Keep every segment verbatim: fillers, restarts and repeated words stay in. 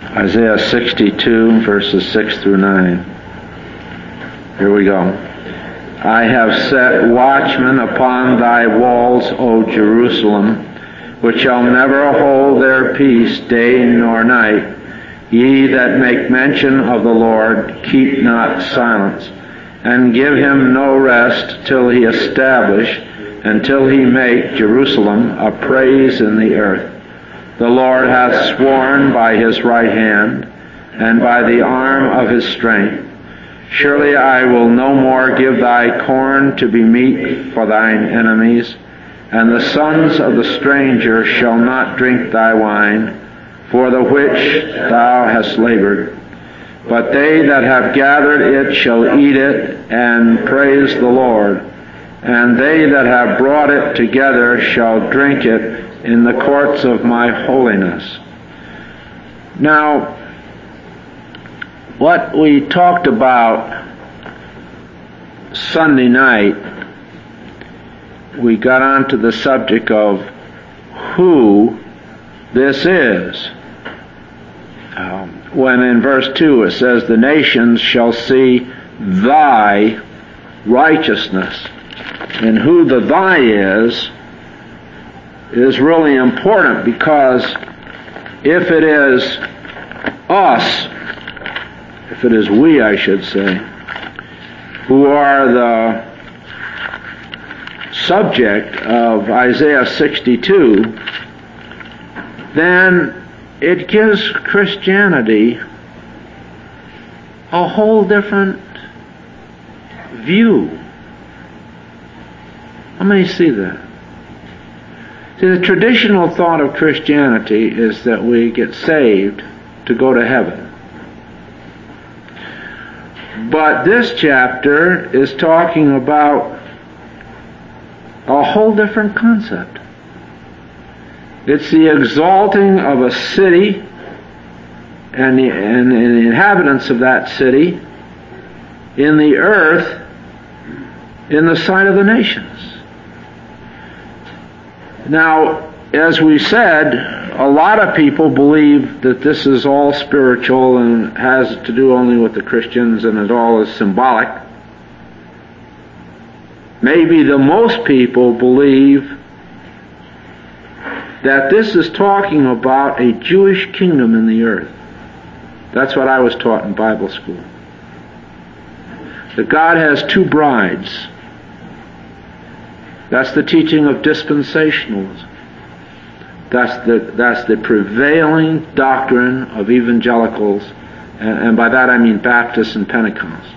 Isaiah sixty-two, verses six through nine. Here we go. I have set watchmen upon thy walls, O Jerusalem, which shall never hold their peace day nor night. Ye that make mention of the Lord, keep not silence, and give him no rest till he establish, and till he make Jerusalem a praise in the earth. The Lord hath sworn by his right hand, and by the arm of his strength. Surely I will no more give thy corn to be meat for thine enemies, and the sons of the stranger shall not drink thy wine, for the which thou hast labored. But they that have gathered it shall eat it, and praise the Lord. And they that have brought it together shall drink it in the courts of my holiness. Now, what we talked about Sunday night, we got onto the subject of who this is. Um, when in verse two it says, the nations shall see thy righteousness. And who the thy is, is really important, because if it is us, if it is we, I should say, who are the subject of Isaiah sixty-two, then it gives Christianity a whole different view. How many see that? See, the traditional thought of Christianity is that we get saved to go to heaven. But this chapter is talking about a whole different concept. It's the exalting of a city and the, and, and the inhabitants of that city in the earth in the sight of the nations. Now, as we said, a lot of people believe that this is all spiritual and has to do only with the Christians and it all is symbolic. Maybe the most people believe that this is talking about a Jewish kingdom in the earth. That's what I was taught in Bible school. That God has two brides. That's the teaching of dispensationalism. That's the, that's the prevailing doctrine of evangelicals, and, and by that I mean Baptists and Pentecost.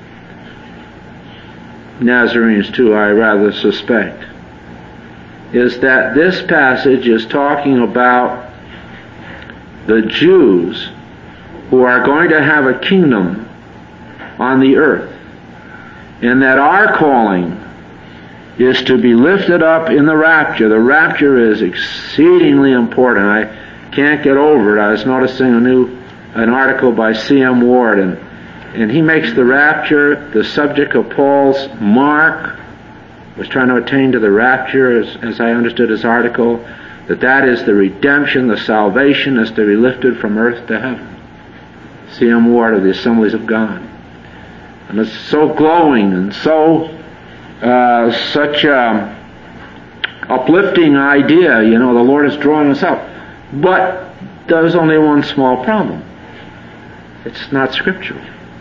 Nazarenes too, I rather suspect. Is that this passage is talking about the Jews who are going to have a kingdom on the earth, and that our calling is to be lifted up in the rapture. The rapture is exceedingly important. I can't get over it. I was noticing a new an article by C M Ward, and and he makes the rapture the subject of Paul's mark. Was trying to attain to the rapture, as, as I understood his article, that that is the redemption, the salvation is to be lifted from earth to heaven. C M Ward of the Assemblies of God. And it's so glowing and so uh, such a uplifting idea, you know, the Lord is drawing us out. But there's only one small problem. It's not scriptural.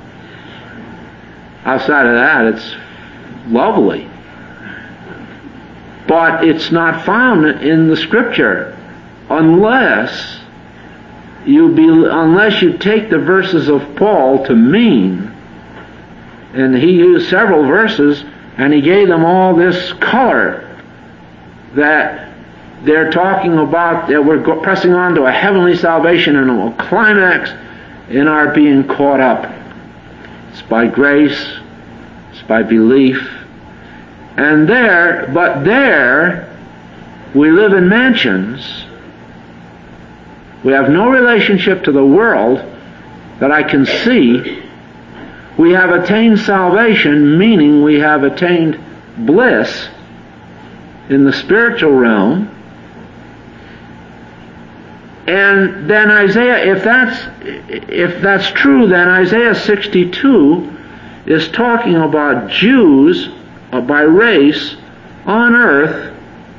Outside of that, it's lovely. But it's not found in the Scripture unless you be, unless you take the verses of Paul to mean, and he used several verses, and he gave them all this color that they're talking about, that we're go, pressing on to a heavenly salvation and a climax in our being caught up. It's by grace, it's by belief. And there, but there, we live in mansions. We have no relationship to the world that I can see. We have attained salvation, meaning we have attained bliss in the spiritual realm. And then Isaiah, if that's if that's true, then Isaiah sixty-two is talking about Jews uh, by race on earth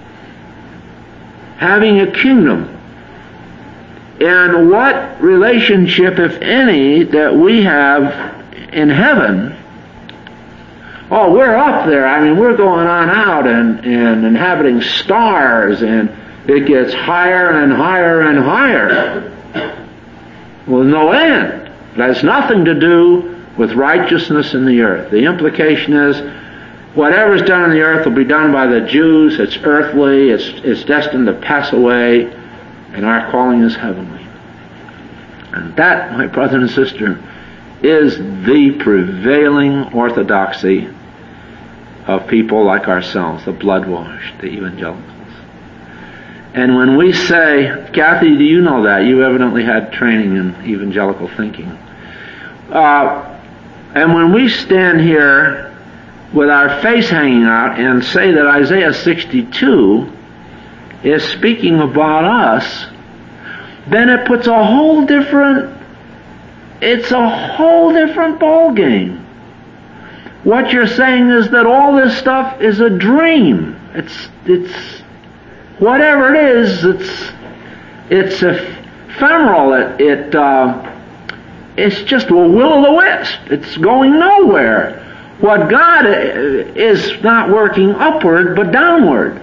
having a kingdom. And what relationship, if any, that we have in heaven? Oh, we're up there. I mean, we're going on out and, and inhabiting stars, and it gets higher and higher and higher. Well, no end. It has nothing to do with righteousness in the earth. The implication is, whatever's done on the earth will be done by the Jews. It's earthly. It's, it's destined to pass away, and our calling is heavenly. And that, my brother and sister, is the prevailing orthodoxy of people like ourselves, the blood-washed, the evangelicals. And when we say, Kathy, do you know that? You evidently had training in evangelical thinking. Uh, and when we stand here with our face hanging out and say that Isaiah sixty-two is speaking about us, then it puts a whole different, it's a whole different ball game. What you're saying is that all this stuff is a dream. It's, it's, whatever it is, it's, it's ephemeral. It, it, uh, it's just a will-o'-the-wisp. It's going nowhere. What God is not working upward, but downward.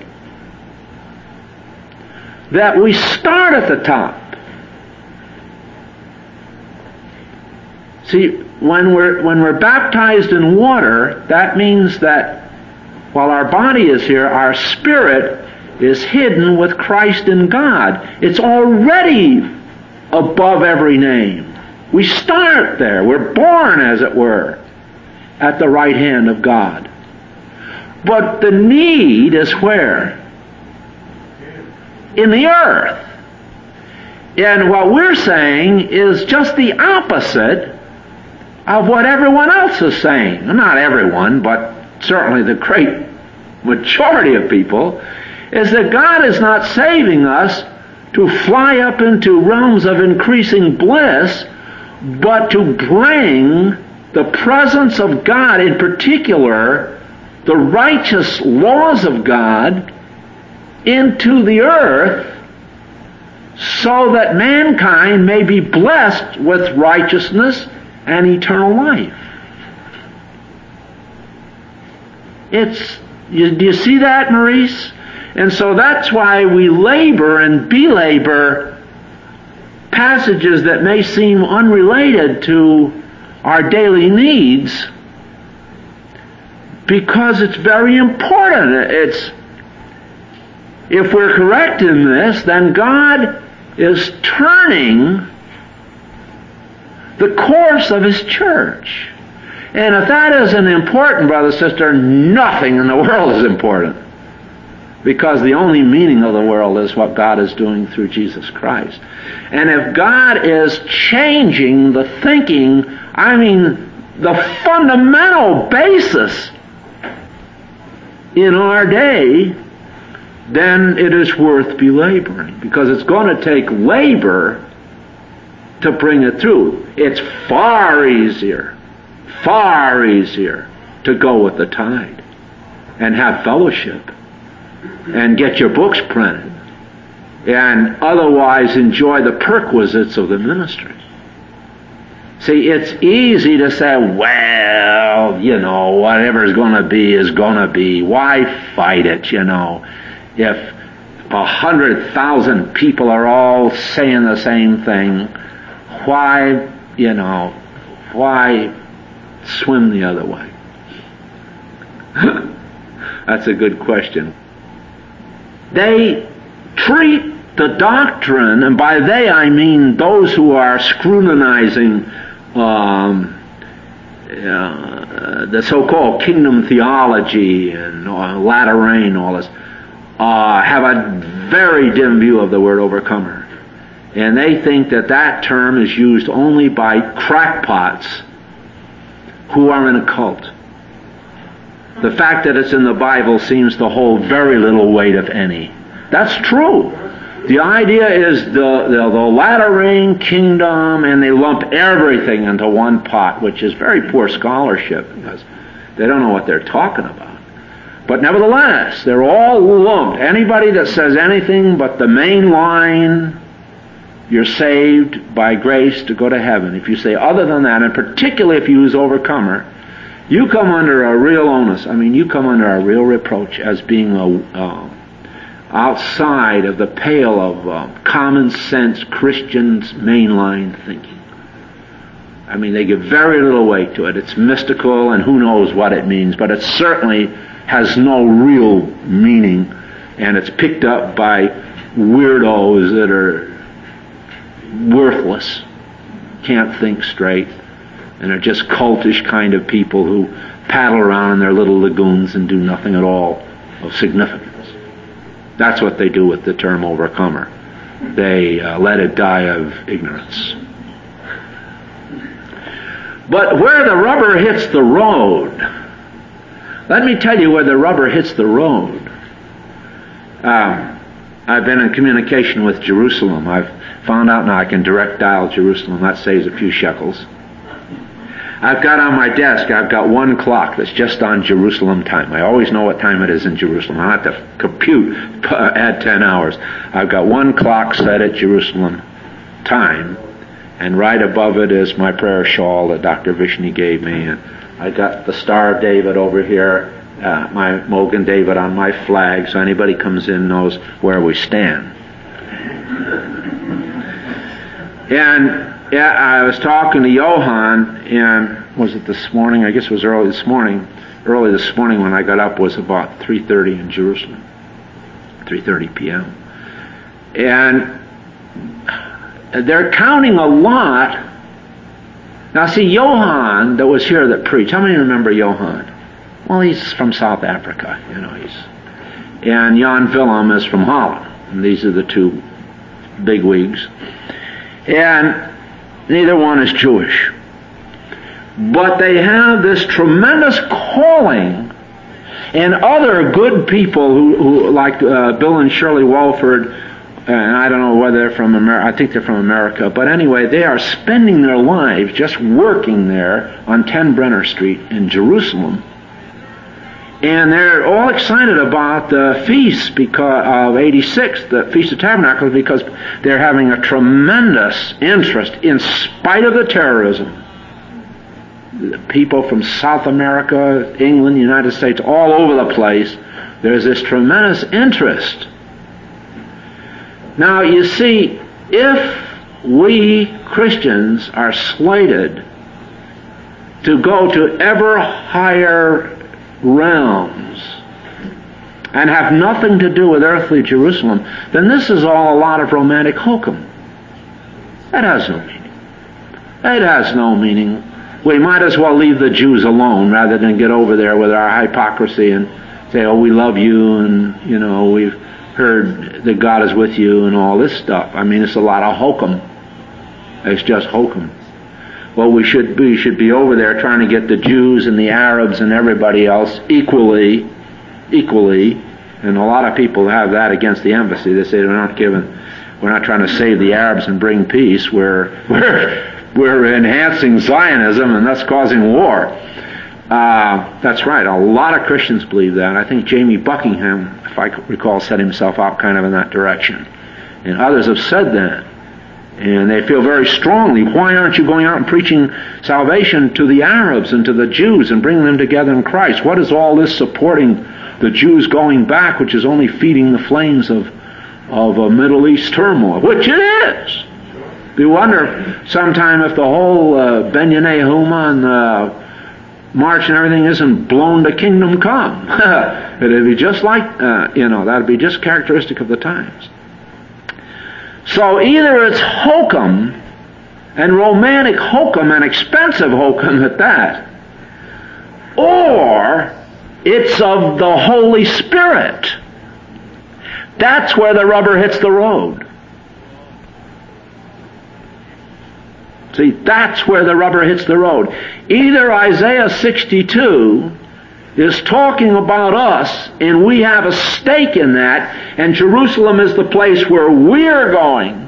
That we start at the top. See, when we're when we're baptized in water, that means that while our body is here, our spirit is hidden with Christ in God. It's already above every name. We start there. We're born, as it were, at the right hand of God. But the need is where? In the earth. And what we're saying is just the opposite of what everyone else is saying. Not everyone, but certainly the great majority of people, is that God is not saving us to fly up into realms of increasing bliss, but to bring the presence of God, in particular, the righteous laws of God, into the earth, so that mankind may be blessed with righteousness and eternal life. It's, you, do you see that, Maurice? And so that's why we labor and belabor passages that may seem unrelated to our daily needs, because it's very important. It's, if we're correct in this, then God is turning the course of His church. And if that isn't important, brother, sister, nothing in the world is important. Because the only meaning of the world is what God is doing through Jesus Christ. And if God is changing the thinking, I mean, the fundamental basis in our day, then it is worth belaboring. Because it's going to take labor to bring it through. It's far easier, far easier to go with the tide and have fellowship and get your books printed and otherwise enjoy the perquisites of the ministry. See, it's easy to say, well, you know, whatever's going to be is going to be. Why fight it, you know? If a hundred thousand people are all saying the same thing, why, you know, why swim the other way? That's a good question. They treat the doctrine, and by they I mean those who are scrutinizing um, uh, the so-called kingdom theology and uh, latter rain, all this, uh, have a very dim view of the word overcomer. And they think that that term is used only by crackpots who are in a cult. The fact that it's in the Bible seems to hold very little weight, if any. That's true. The idea is the, the, the latter-rain kingdom, and they lump everything into one pot, which is very poor scholarship because they don't know what they're talking about. But nevertheless, they're all lumped. Anybody that says anything but the main line, you're saved by grace to go to heaven. If you say other than that, and particularly if you use overcomer, you come under a real onus. I mean, you come under a real reproach as being a, uh, outside of the pale of uh, common sense Christians' mainline thinking. I mean, they give very little weight to it. It's mystical, and who knows what it means, but it certainly has no real meaning, and it's picked up by weirdos that are worthless, can't think straight, and are just cultish kind of people who paddle around in their little lagoons and do nothing at all of significance. That's what they do with the term overcomer. They uh, let it die of ignorance. But where the rubber hits the road, let me tell you where the rubber hits the road. Um, I've been in communication with Jerusalem. I've found out now I can direct dial Jerusalem. That saves a few shekels. I've got on my desk, I've got one clock that's just on Jerusalem time. I always know what time it is in Jerusalem. I don't have to compute, add ten hours. I've got one clock set at Jerusalem time, and right above it is my prayer shawl that Doctor Vishny gave me. And I got the Star of David over here, uh, my Mogan David on my flag, so anybody comes in knows where we stand. And yeah, I was talking to Johann, and was it this morning? I guess it was early this morning. Early this morning when I got up was about three thirty in Jerusalem, three thirty p.m. And they're counting a lot. Now see, Johann that was here that preached, how many remember Johann? Well, he's from South Africa, you know. He's and Jan Willem is from Holland, and these are the two bigwigs. And neither one is Jewish. But they have this tremendous calling, and other good people who, who like uh, Bill and Shirley Walford, and I don't know whether they're from America, I think they're from America, but anyway, they are spending their lives just working there on ten Brenner Street in Jerusalem. And they're all excited about the feast because of eighty-six, the Feast of Tabernacles, because they're having a tremendous interest in spite of the terrorism. People from South America, England, United States, all over the place, there's this tremendous interest. Now, you see, if we Christians are slated to go to ever higher realms and have nothing to do with earthly Jerusalem, then this is all a lot of romantic hokum. That has no meaning. It has no meaning. We might as well leave the Jews alone rather than get over there with our hypocrisy and say, oh, we love you, and, you know, we've heard that God is with you and all this stuff. I mean, it's a lot of hokum. It's just hokum. Well, we should be, should be over there trying to get the Jews and the Arabs and everybody else equally, equally, and a lot of people have that against the embassy. They say they're not giving, we're not trying to save the Arabs and bring peace. We're we're we're enhancing Zionism and thus causing war. Uh, that's right. A lot of Christians believe that. I think Jamie Buckingham, if I recall, set himself out kind of in that direction, and others have said that. And they feel very strongly, why aren't you going out and preaching salvation to the Arabs and to the Jews and bringing them together in Christ? What is all this supporting the Jews going back, which is only feeding the flames of, of a Middle East turmoil? Which it is. You wonder sometime if the whole uh, Benyanei Huma and uh, march and everything isn't blown to kingdom come. It'd be just like, uh, you know, that'd be just characteristic of the times. So either it's hokum, and romantic hokum, and expensive hokum at that, or it's of the Holy Spirit. That's where the rubber hits the road. See, that's where the rubber hits the road. Either Isaiah sixty-two is talking about us, and we have a stake in that, and Jerusalem is the place where we're going.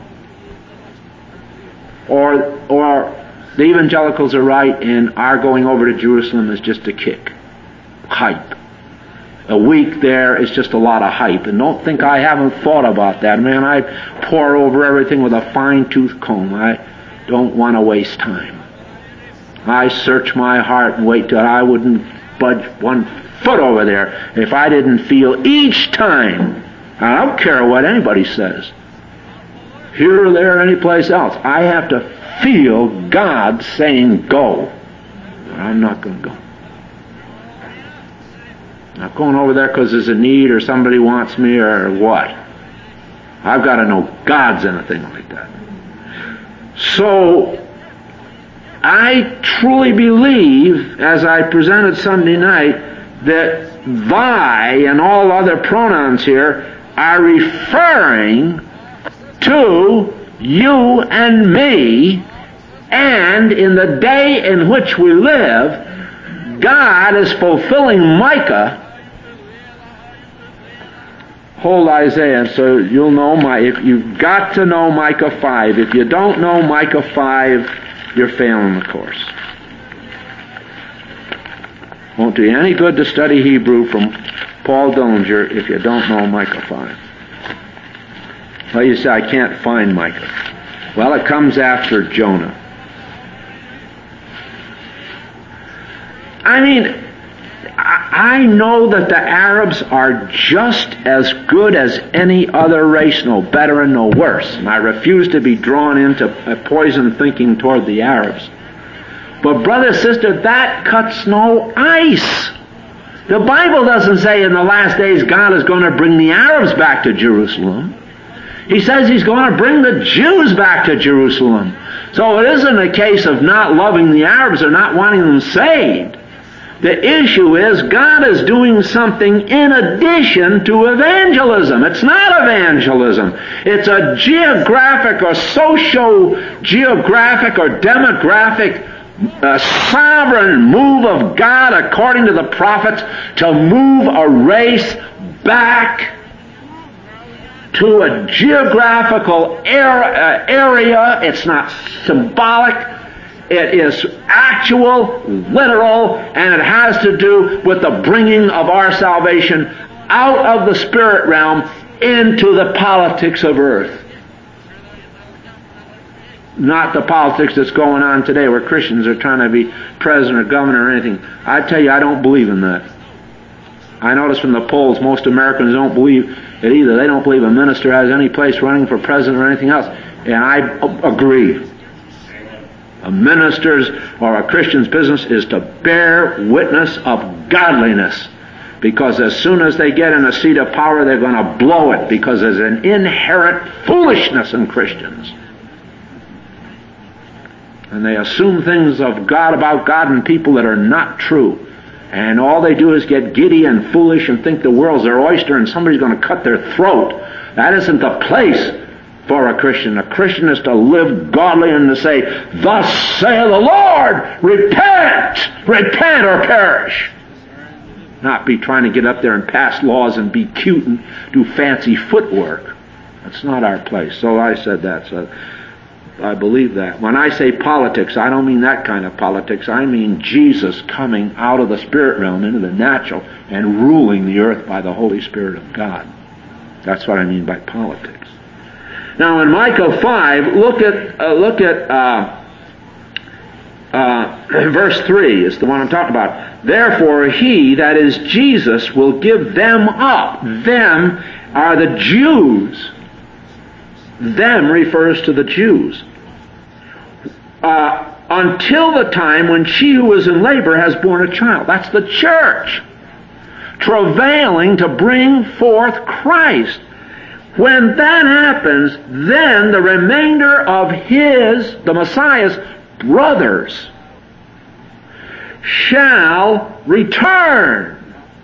Or, or the evangelicals are right, and our going over to Jerusalem is just a kick. Hype. A week there is just a lot of hype. And don't think I haven't thought about that. Man, I pour over everything with a fine-tooth comb. I don't want to waste time. I search my heart and wait till I wouldn't budge one foot over there if I didn't feel each time, I don't care what anybody says, here or there or any place else, I have to feel God saying go. I'm not going to go. Not going over there because there's a need or somebody wants me or what. I've got to know God's anything like that. So, I truly believe, as I presented Sunday night, that thy and all other pronouns here are referring to you and me, and in the day in which we live, God is fulfilling Micah. Hold Isaiah, so you'll know my. If you've got to know Micah five. If you don't know Micah five, you're failing the course. Won't do you any good to study Hebrew from Paul Dillinger if you don't know Micah five. Well, you say, I can't find Micah. Well, it comes after Jonah. I mean, I know that the Arabs are just as good as any other race, no better and no worse. And I refuse to be drawn into a poison thinking toward the Arabs. But brother, sister, that cuts no ice. The Bible doesn't say in the last days God is going to bring the Arabs back to Jerusalem. He says He's going to bring the Jews back to Jerusalem. So it isn't a case of not loving the Arabs or not wanting them saved. The issue is God is doing something in addition to evangelism. It's not evangelism. It's a geographic or socio-geographic or demographic uh, sovereign move of God according to the prophets to move a race back to a geographical area. It's not symbolic. It is actual, literal, and it has to do with the bringing of our salvation out of the spirit realm into the politics of earth. Not the politics that's going on today where Christians are trying to be president or governor or anything. I tell you, I don't believe in that. I notice from the polls, most Americans don't believe it either. They don't believe a minister has any place running for president or anything else. And I agree. A minister's or a Christian's business is to bear witness of godliness. Because as soon as they get in a seat of power, they're going to blow it. Because there's an inherent foolishness in Christians. And they assume things of God about God and people that are not true. And all they do is get giddy and foolish and think the world's their oyster and somebody's going to cut their throat. That isn't the place for a Christian. A Christian is to live godly and to say, thus saith the Lord, repent, repent or perish. Not be trying to get up there and pass laws and be cute and do fancy footwork. That's not our place. So I said that. So I believe that. When I say politics, I don't mean that kind of politics. I mean Jesus coming out of the spirit realm into the natural and ruling the earth by the Holy Spirit of God. That's what I mean by politics. Now in Micah five, look at uh, look at uh, uh, verse three. It's the one I'm talking about. Therefore he, that is Jesus, will give them up. Them are the Jews. Them refers to the Jews. Uh, until the time when she who is in labor has borne a child. That's the church. Travailing to bring forth Christ. When that happens, then the remainder of his, the Messiah's, brothers shall return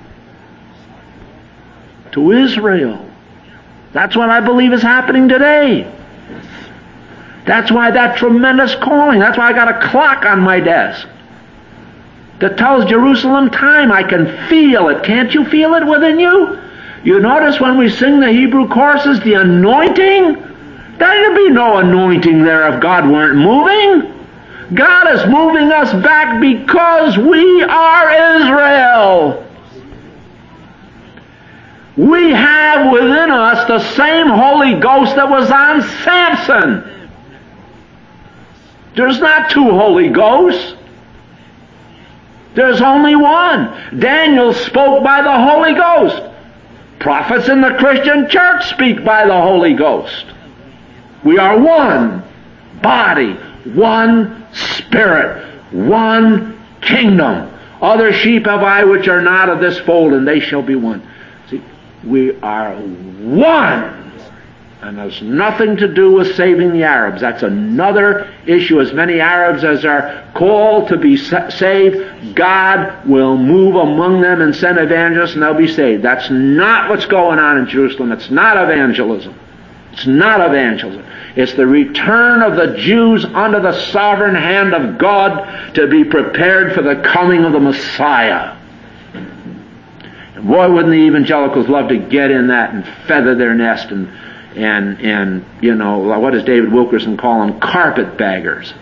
to Israel. That's what I believe is happening today. That's why that tremendous calling. That's why I got a clock on my desk that tells Jerusalem time. I can feel it. Can't you feel it within you? You notice when we sing the Hebrew choruses, the anointing? There'd be no anointing there if God weren't moving. God is moving us back because we are Israel. We have within us the same Holy Ghost that was on Samson. There's not two Holy Ghosts. There's only one. Daniel spoke by the Holy Ghost. Prophets in the Christian church speak by the Holy Ghost. We are one body, one spirit, one kingdom. Other sheep have I which are not of this fold, and they shall be one. See, we are one. And there's nothing to do with saving the Arabs. That's another issue. As many Arabs as are called to be saved, God will move among them and send evangelists, and they'll be saved. That's not what's going on in Jerusalem. It's not evangelism. It's not evangelism. It's the return of the Jews under the sovereign hand of God to be prepared for the coming of the Messiah. And boy, wouldn't the evangelicals love to get in that and feather their nest and and and you know, what does David Wilkerson call them? Carpetbaggers.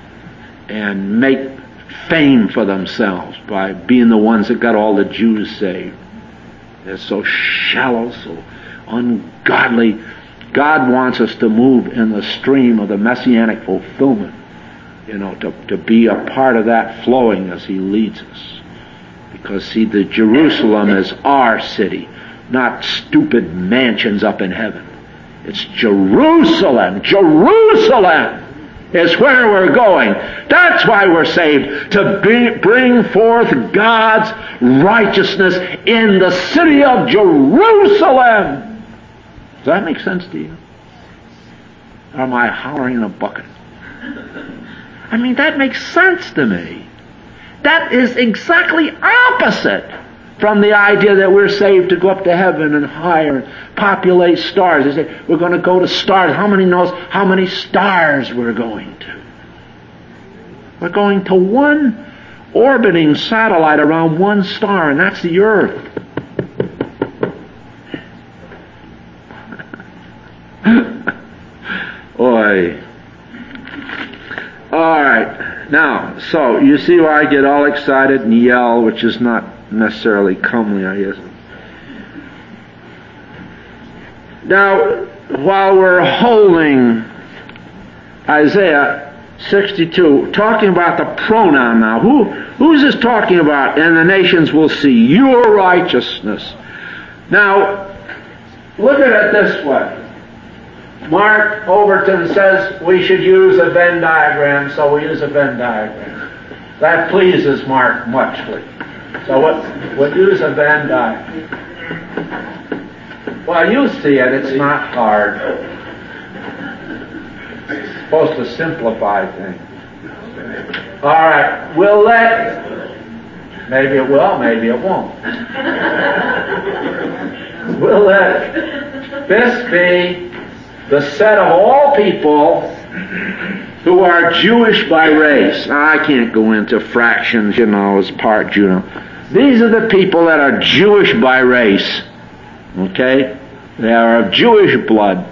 And make fame for themselves by being the ones that got all the Jews saved. They're so shallow, so ungodly. God wants us to move in the stream of the messianic fulfillment, you know, to, to be a part of that flowing as He leads us. Because, see, the Jerusalem is our city, not stupid mansions up in heaven. It's Jerusalem. Jerusalem is where we're going. That's why we're saved, to be, bring forth God's righteousness in the city of Jerusalem. Does that make sense to you? Or am I hollering in a bucket? I mean, that makes sense to me. That is exactly opposite from the idea that we're saved to go up to heaven and higher and populate stars. They say, we're going to go to stars. How many knows how many stars we're going to? We're going to one orbiting satellite around one star, and that's the Earth. Boy. All right. Now, so you see why I get all excited and yell, which is not necessarily comely, I guess. Now, while we're holding Isaiah sixty-two, talking about the pronoun now, who who's this talking about? And the nations will see your righteousness. Now, look at it this way. Mark Overton says we should use a Venn diagram, so we use a Venn diagram. That pleases Mark muchly. So what, we'll use a Venn diagram. Well, you see it, it's not hard. It's supposed to simplify things. All right, we'll let, maybe it will, maybe it won't. We'll let this be the set of all people who are Jewish by race. Now, I can't go into fractions, you know, as part Jew. These are the people that are Jewish by race. Okay? They are of Jewish blood.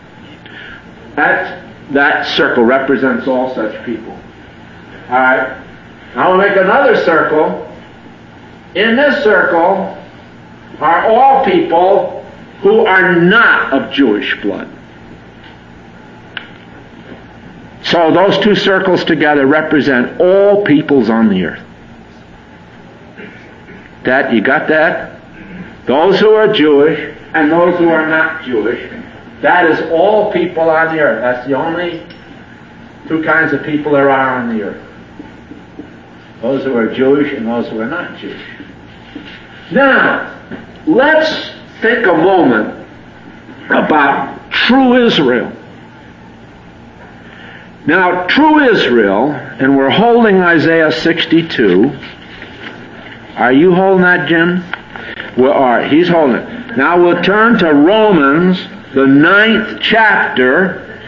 That, that circle represents all such people. Alright? Now we'll make another circle. In this circle are all people who are not of Jewish blood. So those two circles together represent all peoples on the earth. That, you got that? Those who are Jewish and those who are not Jewish. That is all people on the earth. That's the only two kinds of people there are on the earth. Those who are Jewish and those who are not Jewish. Now, let's think a moment about true Israel. Now, true Israel, and we're holding Isaiah sixty-two. Are you holding that, Jim? Well, all right, he's holding it. Now we'll turn to Romans, the ninth chapter,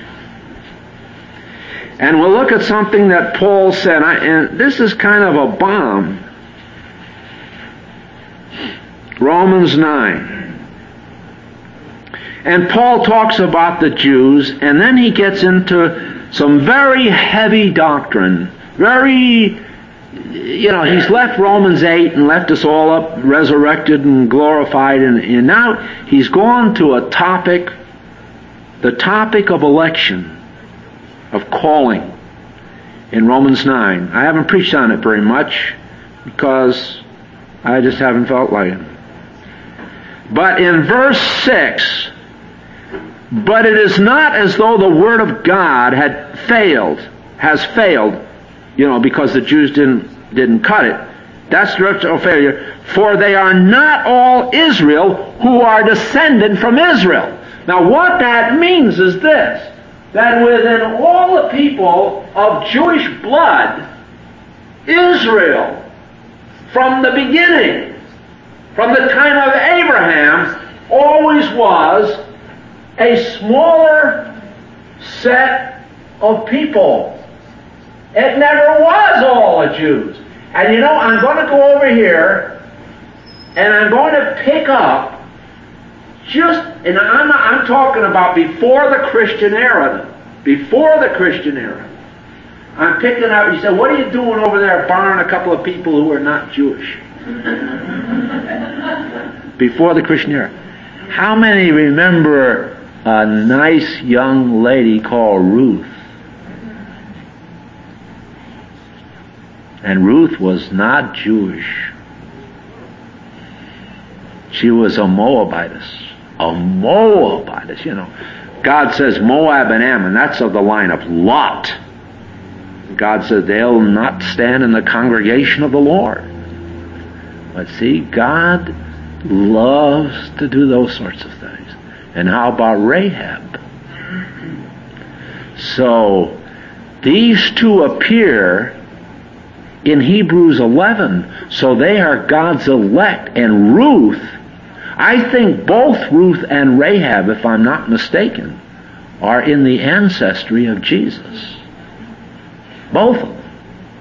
and we'll look at something that Paul said. I, and this is kind of a bomb Romans nine. And Paul talks about the Jews, and then he gets into some very heavy doctrine. Very, you know, he's left Romans eight and left us all up resurrected and glorified, and, and now he's gone to a topic, the topic of election, of calling, in Romans nine. I haven't preached on it very much because I just haven't felt like it. But in verse six, but it is not as though the Word of God had failed, has failed, you know, because the Jews didn't didn't cut it. That's directional failure. For they are not all Israel who are descended from Israel. Now what that means is this, that within all the people of Jewish blood, Israel, from the beginning, from the time of Abraham, always was a smaller set of people. It never was all the Jews. And you know, I'm going to go over here and I'm going to pick up just, and I'm, I'm talking about before the Christian era, before the Christian era. I'm picking up, you say, what are you doing over there barring a couple of people who are not Jewish? Before the Christian era. How many remember a nice young lady called Ruth? And Ruth was not Jewish. She was a Moabitess. A Moabitess, you know. God says Moab and Ammon, that's of the line of Lot. God says they'll not stand in the congregation of the Lord. But see, God loves to do those sorts of things. And how about Rahab? So, these two appear in Hebrews eleven, so they are God's elect. And Ruth, I think both Ruth and Rahab, if I'm not mistaken, are in the ancestry of Jesus. Both of them.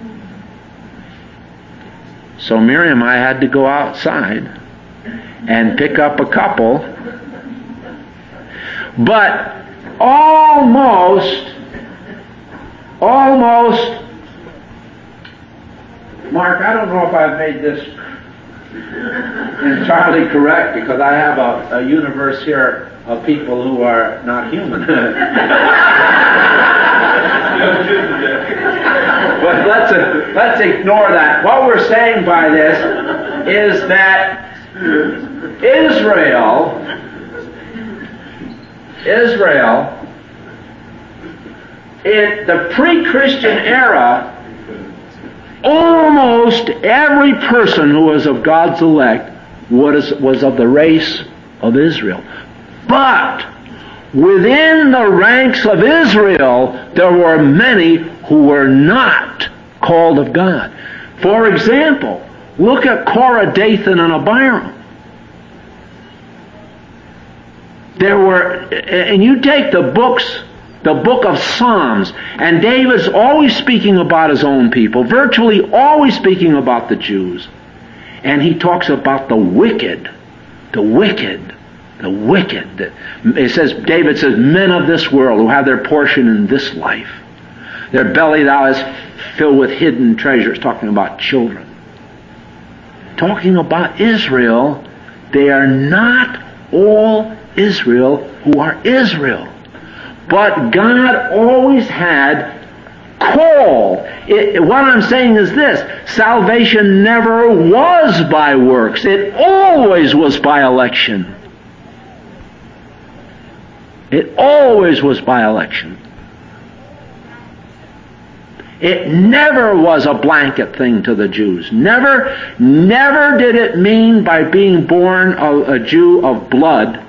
So Miriam, I had to go outside and pick up a couple. But almost, almost, Mark, I don't know if I've made this entirely correct because I have a, a universe here of people who are not human. But let's, uh, let's ignore that. What we're saying by this is that Israel, Israel, in the pre-Christian era, almost every person who was of God's elect was, was of the race of Israel. But within the ranks of Israel, there were many who were not called of God. For example, look at Korah, Dathan, and Abiram. There were, and you take the books, the book of Psalms, and David's always speaking about his own people, virtually always speaking about the Jews. And he talks about the wicked, the wicked, the wicked. It says, David says, men of this world who have their portion in this life. Their belly thou is filled with hidden treasures, talking about children. Talking about Israel, they are not all Israel who are Israel. But God always had call. It, what I'm saying is this, salvation never was by works. It always was by election. It always was by election. It never was a blanket thing to the Jews. Never, never did it mean by being born a, a Jew of blood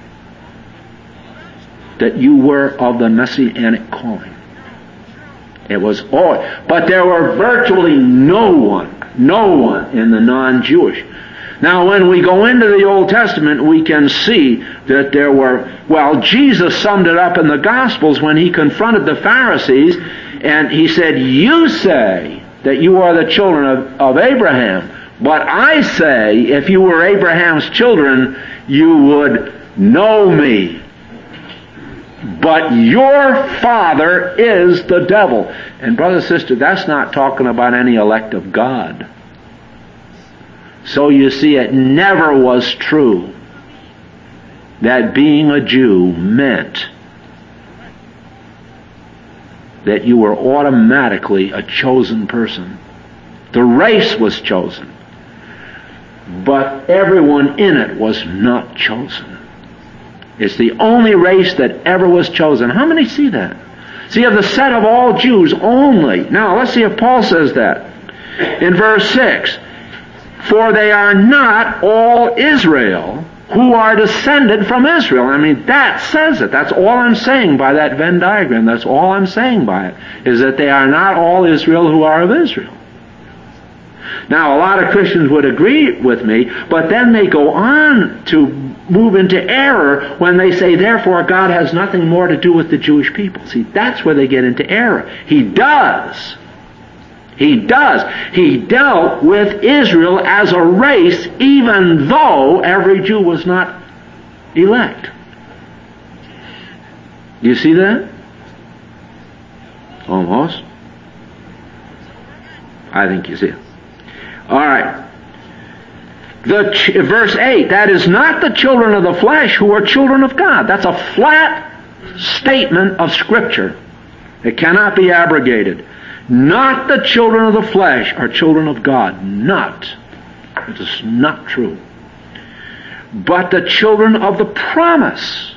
that you were of the Messianic calling. It was all, but there were virtually no one, no one in the non-Jewish. Now when we go into the Old Testament, we can see that there were, well, Jesus summed it up in the Gospels when he confronted the Pharisees, and he said, you say that you are the children of, of Abraham, But I say, if you were Abraham's children, you would know me. But your father is the devil. And brother, sister, that's not talking about any elect of God. So you see, it never was true that being a Jew meant that you were automatically a chosen person. The race was chosen, but everyone in it was not chosen. It's the only race that ever was chosen. How many see that? See, of the set of all Jews only. Now, let's see if Paul says that. In verse six, for they are not all Israel who are descended from Israel. I mean, that says it. That's all I'm saying by that Venn diagram. That's all I'm saying by it, is that they are not all Israel who are of Israel. Now, a lot of Christians would agree with me, but then they go on to move into error when they say, therefore, God has nothing more to do with the Jewish people. See, that's where they get into error. He does. He does. He dealt with Israel as a race, even though every Jew was not elect. Do you see that? Almost. I think you see it. All right. The ch- verse eight, that is not the children of the flesh who are children of God. That's a flat statement of Scripture. It cannot be abrogated. Not the children of the flesh are children of God. Not. It is not true. But the children of the promise.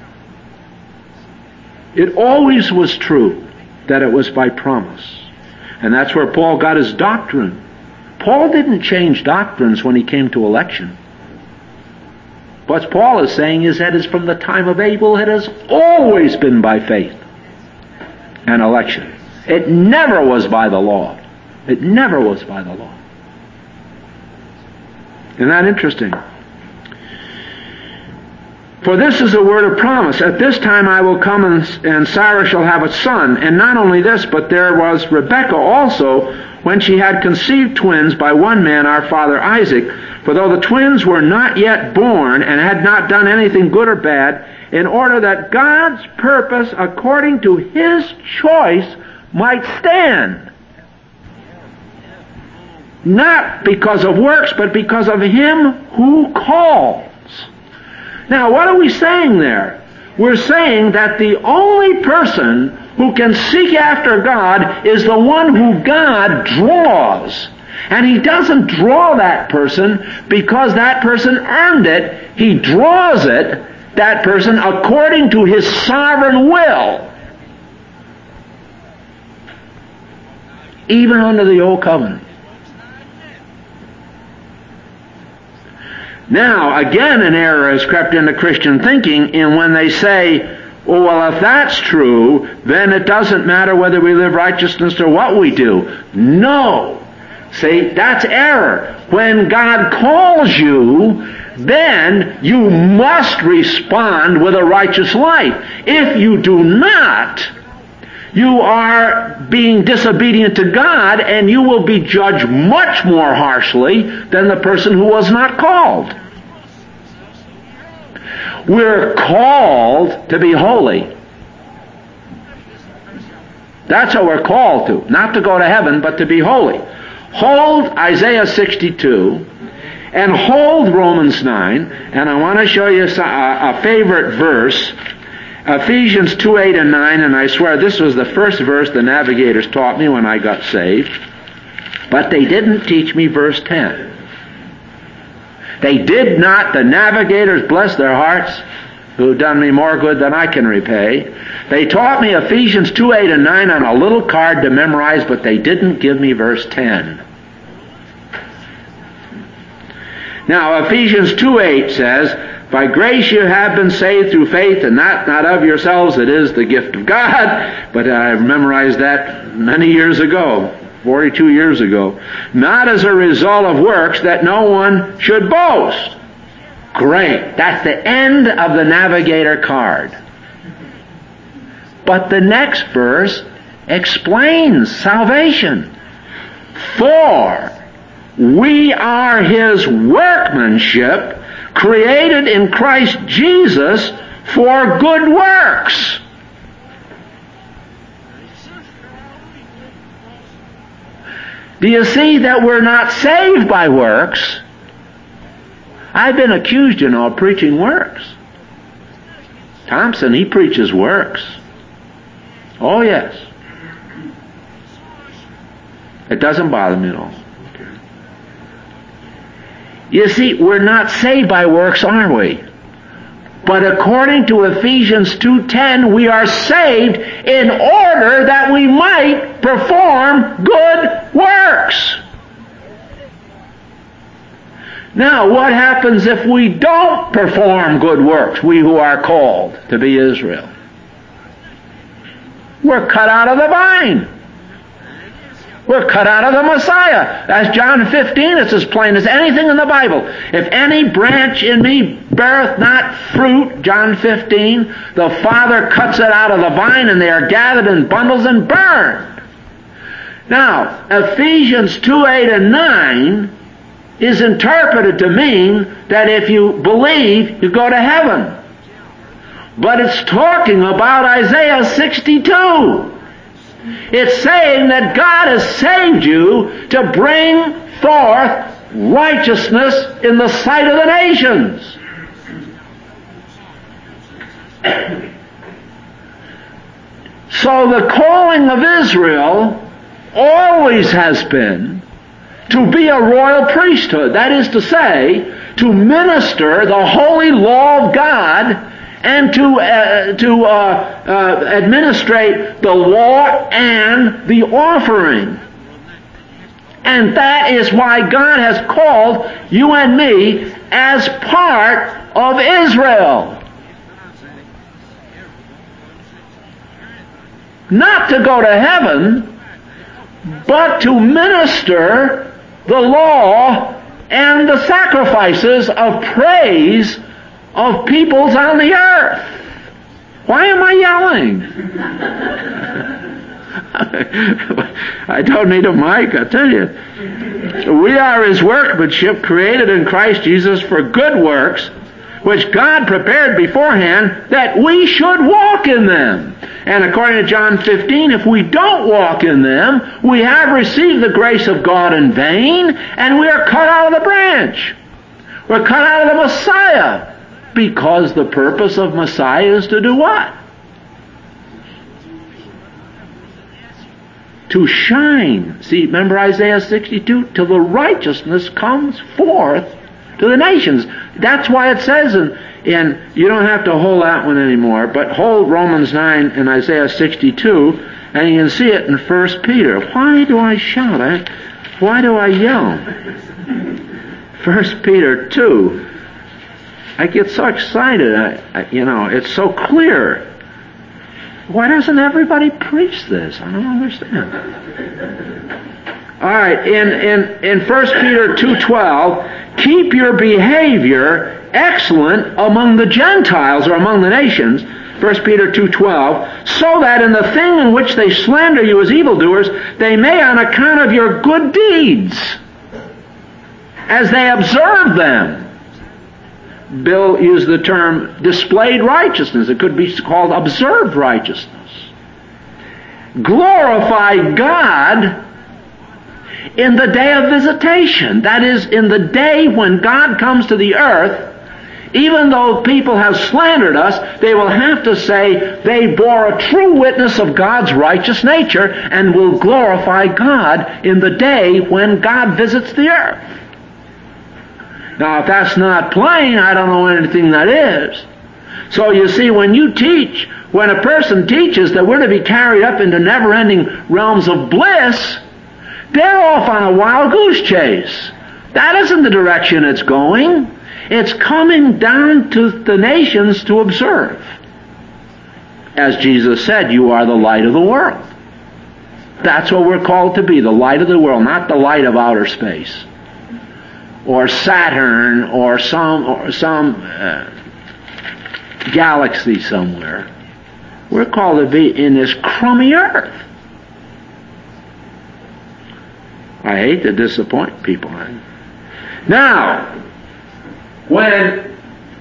It always was true that it was by promise. And that's where Paul got his doctrine. Paul didn't change doctrines when he came to election. What Paul is saying is that is from the time of Abel, it has always been by faith and election. It never was by the law. It never was by the law. Isn't that interesting? For this is a word of promise. At this time I will come, and, and Sarah shall have a son. And not only this, but there was Rebekah also, when she had conceived twins by one man, our father Isaac. For though the twins were not yet born, and had not done anything good or bad, in order that God's purpose according to His choice might stand. Not because of works, but because of Him who calls. Now, what are we saying there? We're saying that the only person who can seek after God is the one who God draws. And He doesn't draw that person because that person earned it. He draws it, that person, according to His sovereign will. Even under the Old Covenant. Now, again, an error has crept into Christian thinking in when they say, oh, well, if that's true, then it doesn't matter whether we live righteousness or what we do. No. See, that's error. When God calls you, then you must respond with a righteous life. If you do not, you are being disobedient to God, and you will be judged much more harshly than the person who was not called. We're called to be holy. That's what we're called to. Not to go to heaven, but to be holy. Hold Isaiah sixty-two, and hold Romans nine, and I want to show you a favorite verse, Ephesians two, eight, and nine, and I swear this was the first verse the navigators taught me when I got saved, but they didn't teach me verse ten. They did not, the navigators, bless their hearts, who've done me more good than I can repay. They taught me Ephesians two, eight, and nine on a little card to memorize, but they didn't give me verse ten. Now, Ephesians two, eight says, by grace you have been saved through faith, and that not of yourselves, it is the gift of God. But I memorized that many years ago. forty-two years ago, not as a result of works, that no one should boast. Great. That's the end of the navigator card. But the next verse explains salvation. For We are His workmanship, created in Christ Jesus for good works. Do you see that we're not saved by works? I've been accused, you know, of preaching works. Thompson, he preaches works. Oh, yes. It doesn't bother me at all. You see, we're not saved by works, are we? But according to Ephesians two ten, we are saved in order that we might perform good works. Now, what happens if we don't perform good works, we who are called to be Israel? We're cut out of the vine. We're cut out of the Messiah. That's John fifteen. It's as plain as anything in the Bible. If any branch in me beareth not fruit, John fifteen, the Father cuts it out of the vine, and they are gathered in bundles and burned. Now, Ephesians two eight and nine is interpreted to mean that if you believe, you go to heaven. But it's talking about Isaiah sixty-two. It's saying that God has saved you to bring forth righteousness in the sight of the nations. So the calling of Israel always has been to be a royal priesthood. That is to say, to minister the holy law of God and to uh, to uh, uh, administrate the law and the offering. And that is why God has called you and me as part of Israel. Not to go to heaven, but to minister the law and the sacrifices of praise of peoples on the earth. Why am I yelling? I don't need a mic, I tell you. We are His workmanship, created in Christ Jesus for good works, which God prepared beforehand that we should walk in them. And according to John fifteen, if we don't walk in them, we have received the grace of God in vain, and we are cut out of the branch. We're cut out of the Messiah. Because the purpose of Messiah is to do what? To shine. See, remember Isaiah sixty-two? Till the righteousness comes forth to the nations. That's why it says in, in you don't have to hold that one anymore, but hold Romans nine and Isaiah sixty-two, and you can see it in First Peter. Why do I shout? I, why do I yell? First Peter two. I get so excited. I, I, you know, it's so clear. Why doesn't everybody preach this? I don't understand. All right, in in in First Peter two twelve, keep your behavior excellent among the Gentiles or among the nations. First Peter two twelve, so that in the thing in which they slander you as evildoers, they may, on account of your good deeds, as they observe them. Bill used the term displayed righteousness. It could be called observed righteousness. Glorify God in the day of visitation. That is, in the day when God comes to the earth. Even though people have slandered us, they will have to say they bore a true witness of God's righteous nature and will glorify God in the day when God visits the earth. Now, if that's not plain, I don't know anything that is. So you see, when you teach, when a person teaches that we're to be carried up into never-ending realms of bliss, they're off on a wild goose chase. That isn't the direction it's going. It's coming down to the nations to observe. As Jesus said, you are the light of the world. That's what we're called to be, the light of the world, not the light of outer space, or Saturn, or some or some uh, galaxy somewhere. We're called to be in this crummy earth. I hate to disappoint people. Now, when,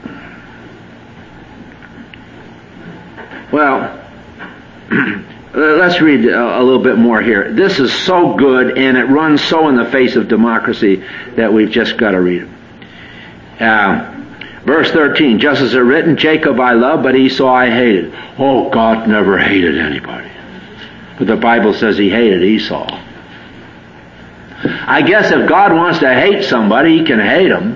well, let's read a little bit more here. This is so good, and it runs so in the face of democracy that we've just got to read it. Uh, verse thirteen, just as it written, Jacob I love, but Esau I hated. Oh, God never hated anybody. But the Bible says he hated Esau. I guess if God wants to hate somebody, he can hate them.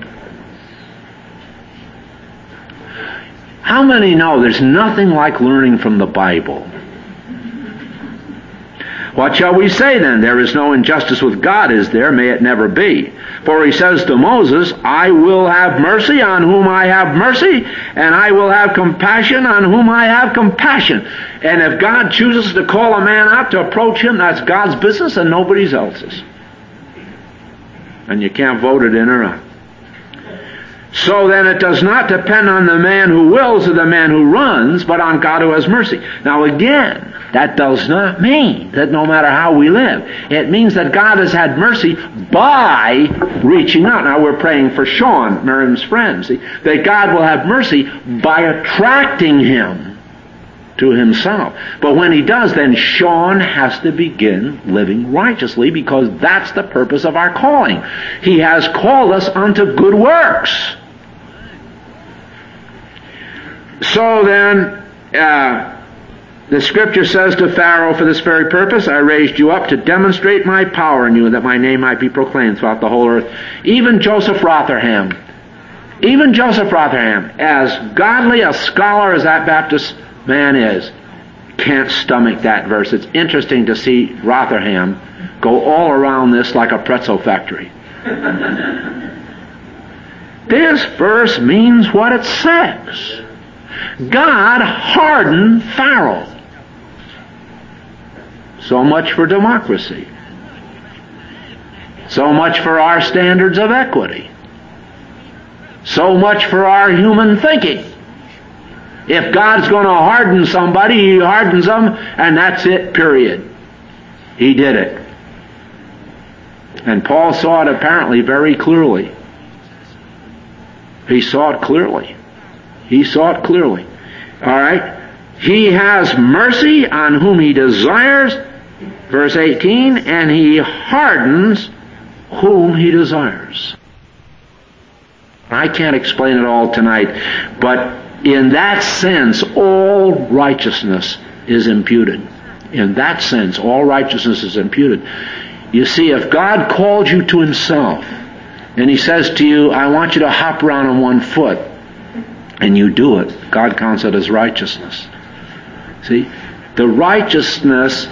How many know there's nothing like learning from the Bible? What shall we say then? There is no injustice with God, is there? May it never be. For he says to Moses, I will have mercy on whom I have mercy, and I will have compassion on whom I have compassion. And if God chooses to call a man out to approach him, that's God's business and nobody's else's. And you can't vote it in or out. So then it does not depend on the man who wills or the man who runs, but on God who has mercy. Now again, that does not mean that no matter how we live. It means that God has had mercy by reaching out. Now we're praying for Sean, Miriam's friend, see, that God will have mercy by attracting him to himself. But when he does, then Sean has to begin living righteously, because that's the purpose of our calling. He has called us unto good works. So then, uh, the Scripture says to Pharaoh, for this very purpose I raised you up to demonstrate my power in you, that my name might be proclaimed throughout the whole earth. Even Joseph Rotherham, even Joseph Rotherham, as godly a scholar as that Baptist man is, can't stomach that verse. It's interesting to see Rotherham go all around this like a pretzel factory. This verse means what it says. God hardened Pharaoh. So much for democracy. So much for our standards of equity. So much for our human thinking. If God's going to harden somebody, he hardens them, and that's it, period. He did it. And Paul saw it apparently very clearly. He saw it clearly. He saw it clearly. All right? He has mercy on whom he desires, verse eighteen, and he hardens whom he desires. I can't explain it all tonight, but in that sense, all righteousness is imputed. In that sense, all righteousness is imputed. You see, if God called you to himself, and he says to you, I want you to hop around on one foot, and you do it, God counts it as righteousness. See, the righteousness,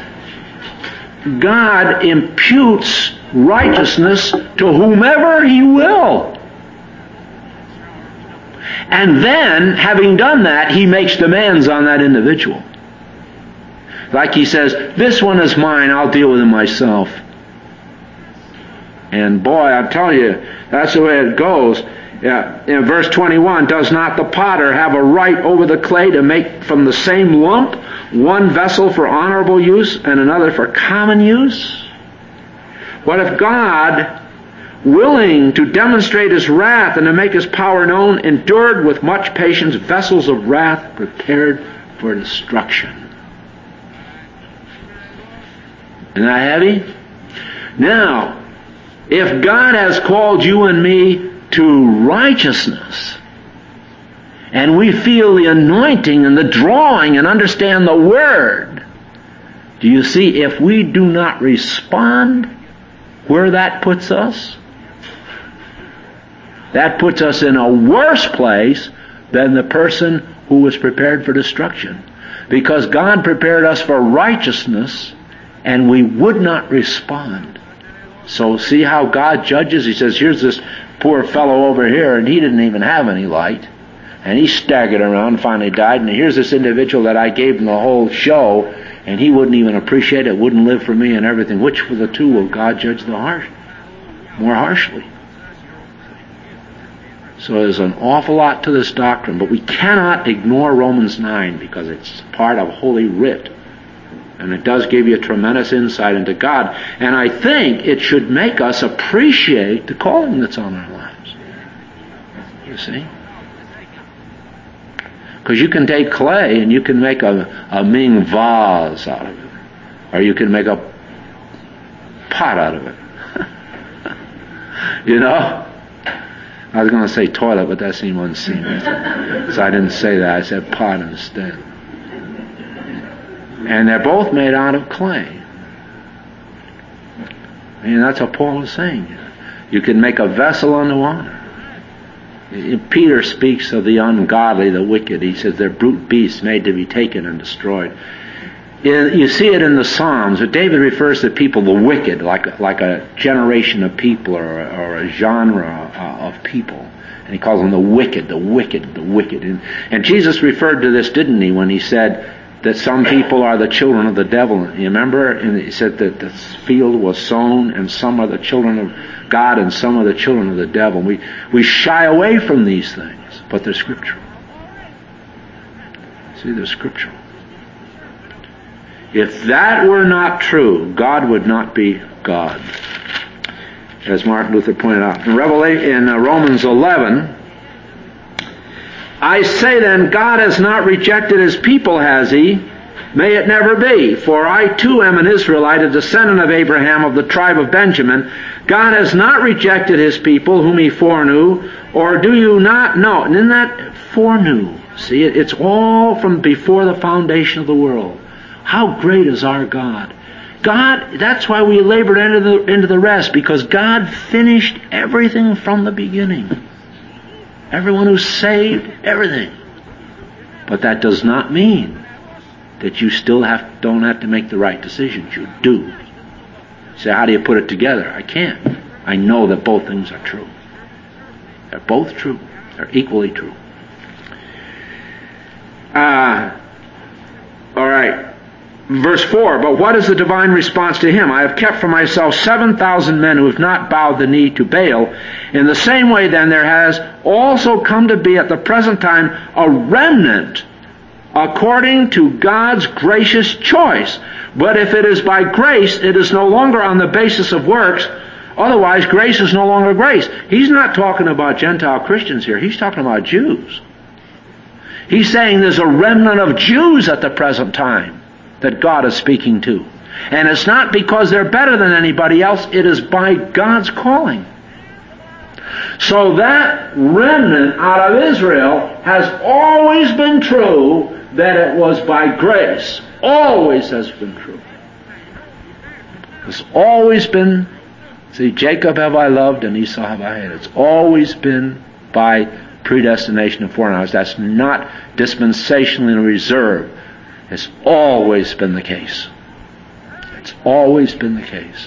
God imputes righteousness to whomever he will. And then, having done that, he makes demands on that individual. Like he says, this one is mine, I'll deal with him myself. And boy, I'll tell you, that's the way it goes. Yeah, in verse twenty-one, does not the potter have a right over the clay to make from the same lump one vessel for honorable use and another for common use? What if God, willing to demonstrate his wrath and to make his power known, endured with much patience vessels of wrath prepared for destruction? Isn't that heavy? Now, if God has called you and me to righteousness, and we feel the anointing and the drawing and understand the Word, do you see, if we do not respond, where that puts us? That puts us in a worse place than the person who was prepared for destruction. Because God prepared us for righteousness, and we would not respond. So see how God judges? He says, here's this poor fellow over here, and he didn't even have any light. And he staggered around and finally died. And here's this individual that I gave him the whole show, and he wouldn't even appreciate it, wouldn't live for me and everything. Which of the two will God judge the harsh, more harshly? So there's an awful lot to this doctrine, but we cannot ignore Romans nine because it's part of Holy Writ. And it does give you a tremendous insight into God. And I think it should make us appreciate the calling that's on our lives. You see? Because you can take clay and you can make a, a Ming vase out of it. Or you can make a pot out of it. You know? I was going to say toilet, but that seemed unseemly. So I didn't say that. I said pot instead. And they're both made out of clay. And that's what Paul is saying. You can make a vessel unto honor. Peter speaks of the ungodly, the wicked. He says they're brute beasts made to be taken and destroyed. You see it in the Psalms. David refers to people, the wicked, like, like a generation of people or, or a genre of people. And he calls them the wicked, the wicked, the wicked. And, and Jesus referred to this, didn't he, when he said that some people are the children of the devil. You remember? And he said that the field was sown and some are the children of God and some are the children of the devil. We, we shy away from these things, but they're scriptural. See, they're scriptural. If that were not true, God would not be God, as Martin Luther pointed out. In Revelation, in Romans eleven, I say then, God has not rejected his people, has he? May it never be. For I too am an Israelite, a descendant of Abraham of the tribe of Benjamin. God has not rejected his people whom he foreknew, or do you not know? And in that foreknew, see, it's all from before the foundation of the world. How great is our God? God, that's why we labored into the, into the rest, because God finished everything from the beginning. Everyone who's saved, everything. But that does not mean that you still have don't have to make the right decisions. You do. You say, how do you put it together? I can't. I know that both things are true. They're both true. They're equally true. Uh, all right. Verse four, but what is the divine response to him? I have kept for myself seven thousand men who have not bowed the knee to Baal. In the same way, then, there has also come to be at the present time a remnant according to God's gracious choice. But if it is by grace, it is no longer on the basis of works. Otherwise, grace is no longer grace. He's not talking about Gentile Christians here. He's talking about Jews. He's saying there's a remnant of Jews at the present time that God is speaking to. And it's not because they're better than anybody else. It is by God's calling. So that remnant out of Israel has always been true that it was by grace. Always has been true. It's always been, see, Jacob have I loved and Esau have I hated. It's always been by predestination and foreknowledge. That's not dispensationally reserved. It's always been the case. It's always been the case.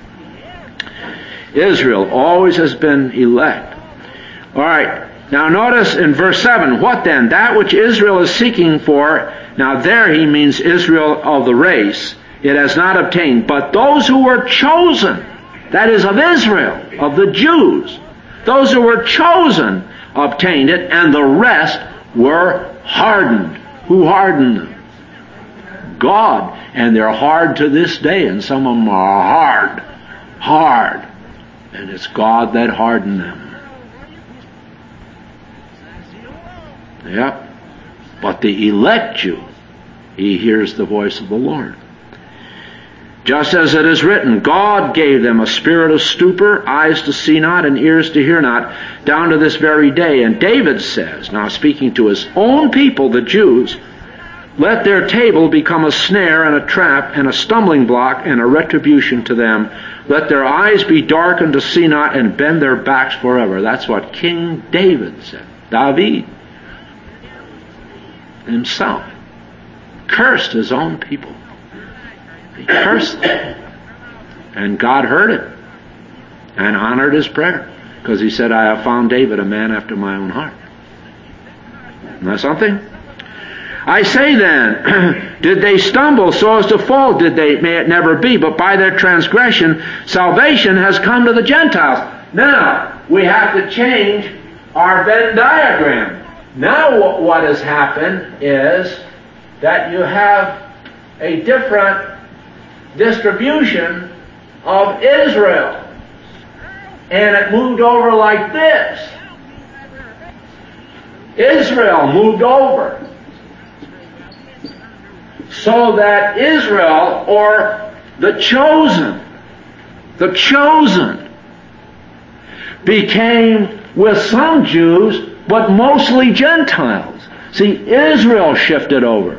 Israel always has been elect. All right. Now notice in verse seven, what then? That which Israel is seeking for, now there he means Israel of the race, it has not obtained. But those who were chosen, that is of Israel, of the Jews, those who were chosen obtained it, and the rest were hardened. Who hardened them? God. And they're hard to this day, and some of them are hard. Hard. And it's God that hardened them. Yep. But the elect Jew, he hears the voice of the Lord. Just as it is written, God gave them a spirit of stupor, eyes to see not, and ears to hear not, down to this very day. And David says, now speaking to his own people, the Jews, let their table become a snare and a trap and a stumbling block and a retribution to them. Let their eyes be darkened to see not, and bend their backs forever. That's what King David said. David himself cursed his own people. He cursed them. And God heard it and honored his prayer, because he said, I have found David a man after my own heart. Isn't that something? I say then, did they stumble so as to fall? Did they? May it never be. But by their transgression, salvation has come to the Gentiles. Now, we have to change our Venn diagram. Now what has happened is that you have a different distribution of Israel. And it moved over like this. Israel moved over. So that Israel, or the chosen, the chosen, became with some Jews, but mostly Gentiles. See, Israel shifted over.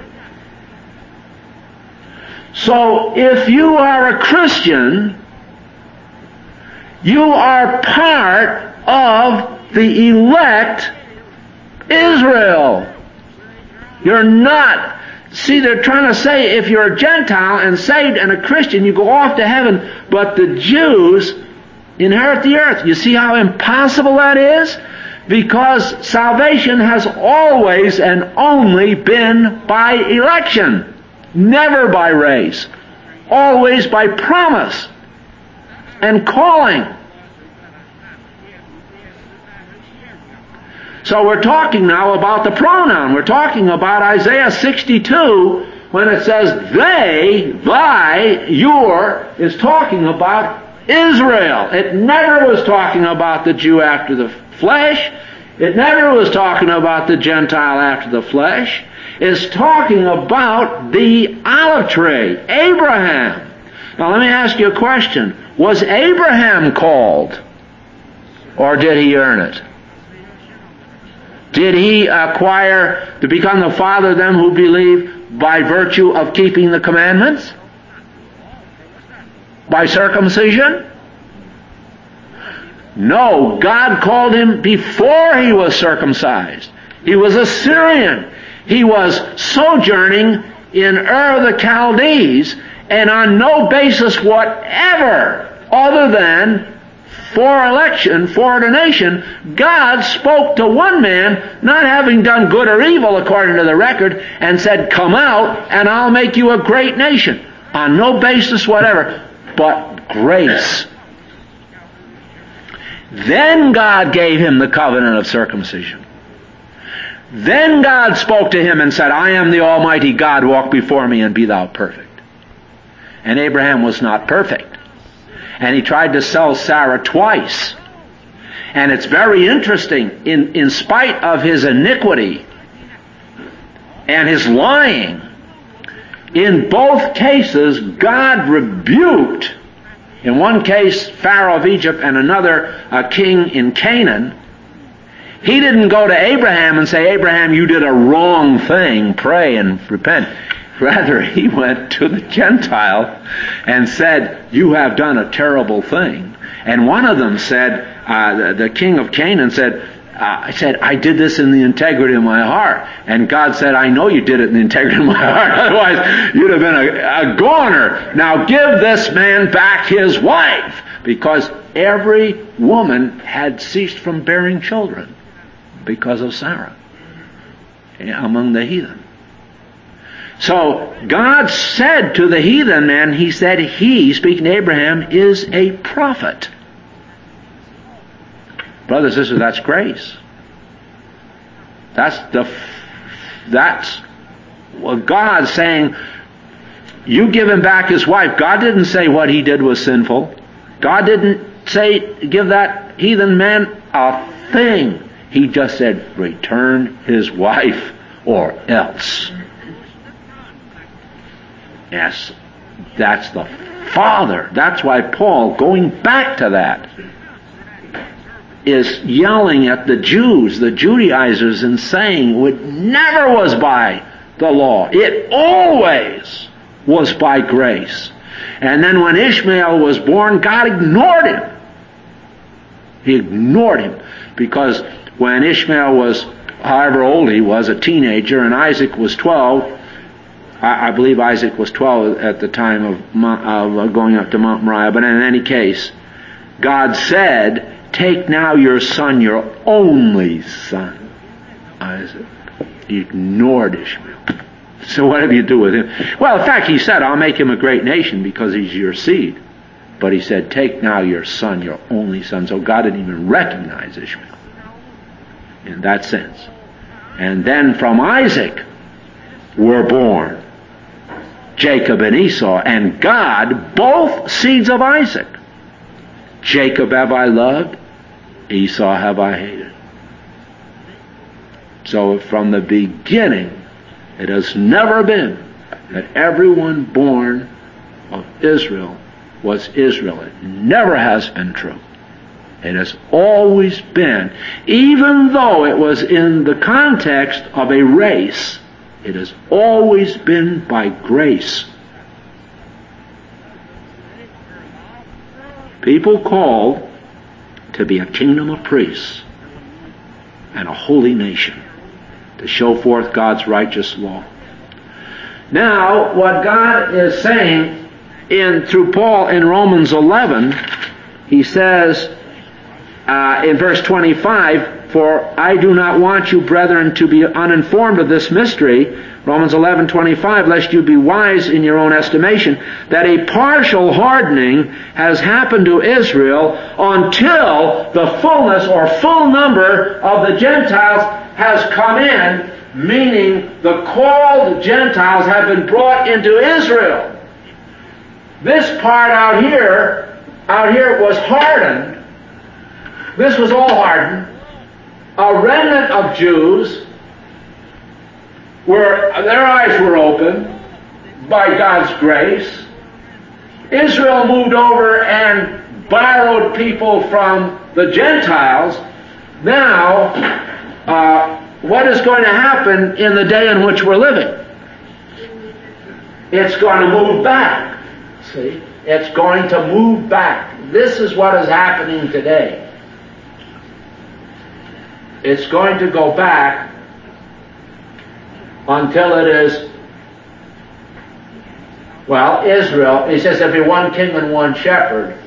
So if you are a Christian, you are part of the elect Israel. You're not. See, they're trying to say if you're a Gentile and saved and a Christian, you go off to heaven, but the Jews inherit the earth. You see how impossible that is? Because salvation has always and only been by election, never by race, always by promise and calling. So we're talking now about the pronoun. We're talking about Isaiah sixty-two when it says they, thy, your, is talking about Israel. It never was talking about the Jew after the flesh. It never was talking about the Gentile after the flesh. It's talking about the olive tree, Abraham. Now let me ask you a question. Was Abraham called, or did he earn it? Did he acquire to become the father of them who believe by virtue of keeping the commandments? By circumcision? No, God called him before he was circumcised. He was a Syrian. He was sojourning in Ur of the Chaldees, and on no basis whatever other than foreelection, foreordination, God spoke to one man, not having done good or evil according to the record, and said, come out and I'll make you a great nation. On no basis whatever, but grace. Then God gave him the covenant of circumcision. Then God spoke to him and said, I am the Almighty God, walk before me and be thou perfect. And Abraham was not perfect. And he tried to sell Sarah twice. And it's very interesting, in, in spite of his iniquity and his lying, in both cases God rebuked, in one case Pharaoh of Egypt and another a king in Canaan. He didn't go to Abraham and say, Abraham, you did a wrong thing, pray and repent. Rather, he went to the Gentile and said, you have done a terrible thing. And one of them said, uh, the, the king of Canaan said, uh, I said, I did this in the integrity of my heart. And God said, I know you did it in the integrity of my heart. Otherwise, you'd have been a, a goner. Now give this man back his wife. Because every woman had ceased from bearing children because of Sarah among the heathen. So God said to the heathen man, he said he, speaking to Abraham, is a prophet. Brothers and sisters, that's grace. That's the, that's what God's saying. You give him back his wife. God didn't say what he did was sinful. God didn't say, give that heathen man a thing. He just said, return his wife or else. Yes, that's the Father. That's why Paul, going back to that, is yelling at the Jews, the Judaizers, and saying it never was by the law. It always was by grace. And then when Ishmael was born, God ignored him. He ignored him. Because when Ishmael was, however old he was, a teenager, and Isaac was twelve, I believe Isaac was twelve at the time of, of going up to Mount Moriah, but in any case, God said, take now your son, your only son, Isaac. He ignored Ishmael. So whatever you do with him. Well, in fact, he said, I'll make him a great nation because he's your seed. But he said, take now your son, your only son. So God didn't even recognize Ishmael in that sense. And then from Isaac were born Jacob and Esau, and God, both seeds of Isaac. Jacob have I loved, Esau have I hated. So from the beginning, it has never been that everyone born of Israel was Israel. It never has been true. It has always been, even though it was in the context of a race, it has always been by grace. People called to be a kingdom of priests and a holy nation, to show forth God's righteous law. Now, what God is saying in through Paul in Romans eleven, he says uh, in verse twenty-five, "For I do not want you, brethren, to be uninformed of this mystery," Romans eleven twenty-five, "lest you be wise in your own estimation, that a partial hardening has happened to Israel until the fullness or full number of the Gentiles has come in," meaning the called Gentiles have been brought into Israel. This part out here, out here was hardened. This was all hardened. A remnant of Jews were, their eyes were opened by God's grace. Israel moved over and borrowed people from the Gentiles. Now, uh, what is going to happen in the day in which we're living? It's going to move back. See? It's going to move back. This is what is happening today. It's going to go back until it is, well, Israel, he says there'll be one king and one shepherd.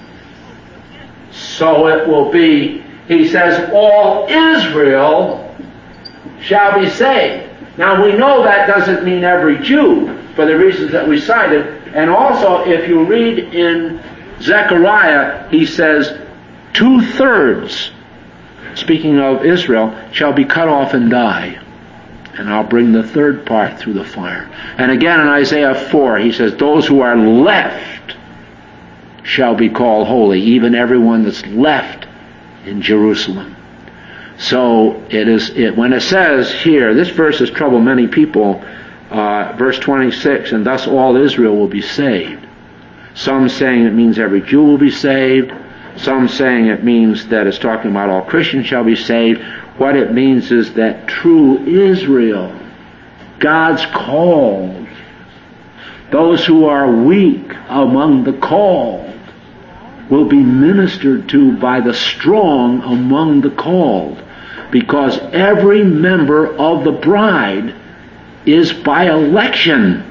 So it will be, he says, all Israel shall be saved. Now we know that doesn't mean every Jew, for the reasons that we cited. And also, if you read in Zechariah, he says, two-thirds, speaking of Israel, shall be cut off and die. And I'll bring the third part through the fire. And again in Isaiah four, he says, those who are left shall be called holy, even everyone that's left in Jerusalem. So it is, it, when it says here, this verse has troubled many people, uh, verse twenty-six, and thus all Israel will be saved. Some saying it means every Jew will be saved. Some saying it means that it's talking about all Christians shall be saved. What it means is that true Israel, God's called, those who are weak among the called, will be ministered to by the strong among the called, because every member of the bride is by election,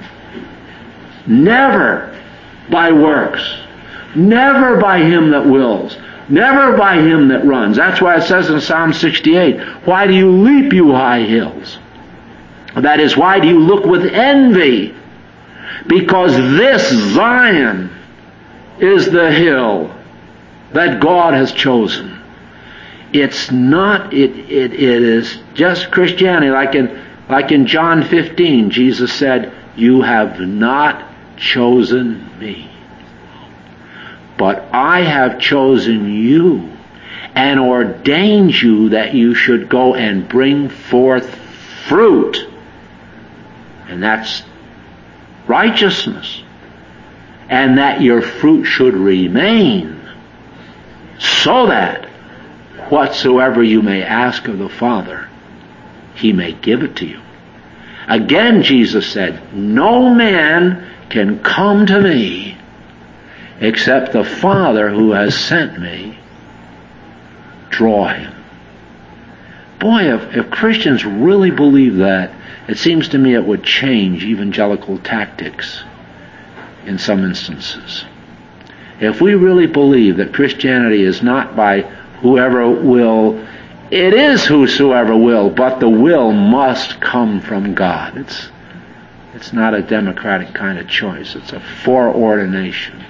never by works, never by him that wills, never by him that runs. That's why it says in Psalm sixty-eight, why do you leap, you high hills? That is, why do you look with envy? Because this Zion is the hill that God has chosen. It's not, it, it, it is just Christianity. Like in, like in John fifteen, Jesus said, you have not chosen me, but I have chosen you and ordained you that you should go and bring forth fruit. And that's righteousness. And that your fruit should remain, so that whatsoever you may ask of the Father, he may give it to you. Again, Jesus said, no man can come to me except the Father who has sent me draw him. Boy, if, if Christians really believe that, it seems to me it would change evangelical tactics in some instances. If we really believe that Christianity is not by whoever will, it is whosoever will, but the will must come from God. It's it's not a democratic kind of choice. It's a foreordination.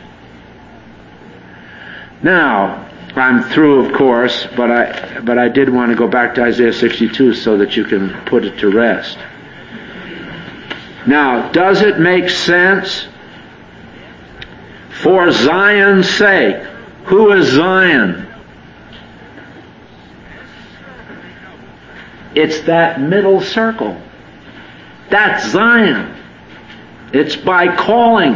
Now, I'm through, of course, but I but I did want to go back to Isaiah sixty-two so that you can put it to rest. Now, does it make sense? For Zion's sake. Who is Zion? It's that middle circle. That's Zion. It's by calling.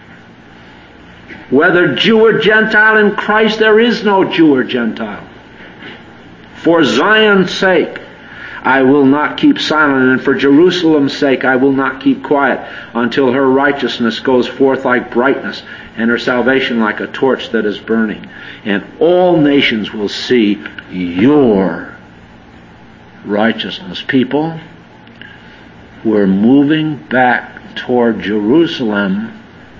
Whether Jew or Gentile in Christ, there is no Jew or Gentile. For Zion's sake, I will not keep silent, and for Jerusalem's sake, I will not keep quiet, until her righteousness goes forth like brightness, and her salvation like a torch that is burning. And all nations will see your righteousness. People, we're moving back toward Jerusalem.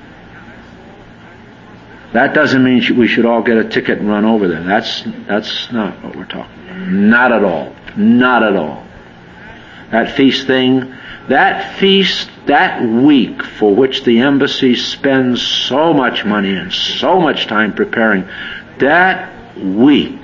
That doesn't mean we should all get a ticket and run over there. That's that's not what we're talking about. Not at all. Not at all. That feast thing, that feast, that week for which the embassy spends so much money and so much time preparing, that week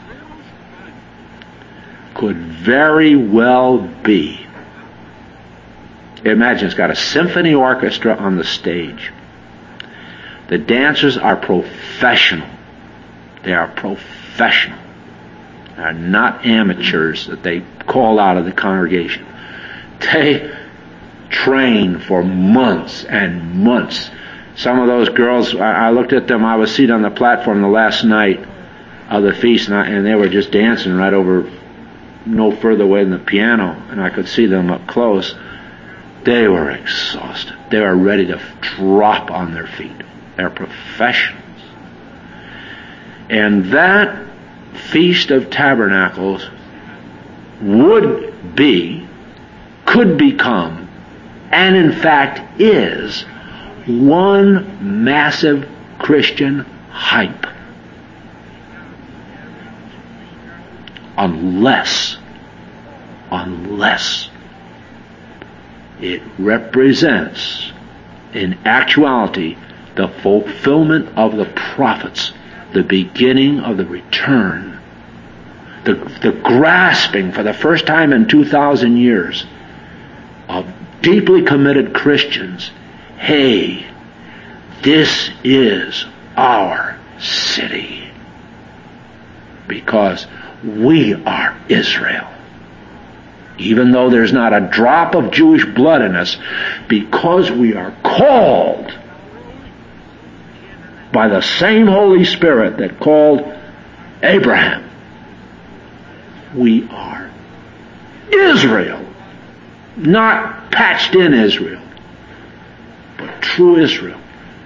could very well be. Imagine it's got a symphony orchestra on the stage. The dancers are professional. They are professional. They are not amateurs that they call out of the congregation. They train for months and months. Some of those girls, I looked at them, I was seated on the platform the last night of the feast, and, I, and they were just dancing right over no further away than the piano, and I could see them up close. They were exhausted. They were ready to drop on their feet. They're professionals. And that Feast of Tabernacles would be, could become, and in fact is, one massive Christian hype. Unless, unless it represents, in actuality, the fulfillment of the prophets, the beginning of the return, the, the grasping for the first time in two thousand years of deeply committed Christians. Hey, this is our city because we are Israel. Even though there's not a drop of Jewish blood in us, because we are called by the same Holy Spirit that called Abraham. We are Israel. Not patched in Israel, but true Israel.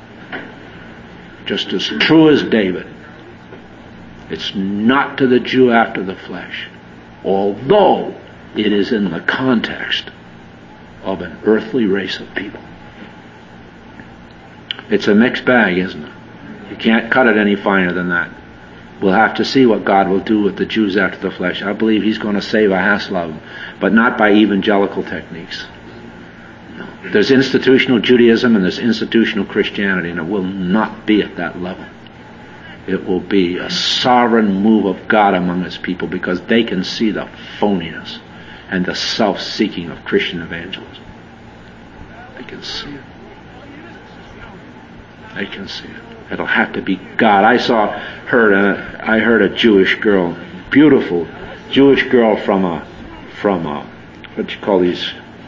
Just as true as David. It's not to the Jew after the flesh, although it is in the context of an earthly race of people. It's a mixed bag, isn't it? You can't cut it any finer than that. We'll have to see what God will do with the Jews after the flesh. I believe He's going to save a hassle of them, but not by evangelical techniques. No. There's institutional Judaism and there's institutional Christianity, and it will not be at that level. It will be a sovereign move of God among His people because they can see the phoniness and the self-seeking of Christian evangelism. They can see it. They can see it. It'll have to be God. I saw, heard a, I heard a Jewish girl, beautiful Jewish girl from a, from a, what do you call these?